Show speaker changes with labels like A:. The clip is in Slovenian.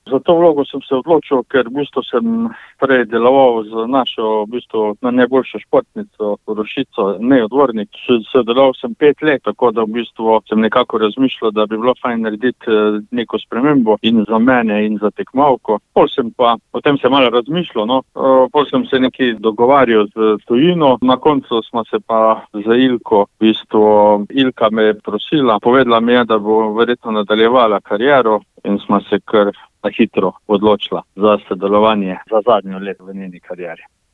A: Za to vlogo sem se odločil, ker v bistvu sem prej deloval z našo na najboljšo športnico, Rošico, Dvornik. Sodeloval sem 5 let, tako da v bistvu sem nekako razmišljal, da bi bilo fajn narediti neko spremembo in za mene in za tekmovalko. Potem sem malo razmišljal, pol sem se nekaj dogovarjal z tujino, na koncu smo se pa za Ilko, Ilka me je prosila, povedala mi je, da bo verjetno nadaljevala kariero in smo se kar na hitro odločila za sodelovanje za zadnjo leto v njeni karieri.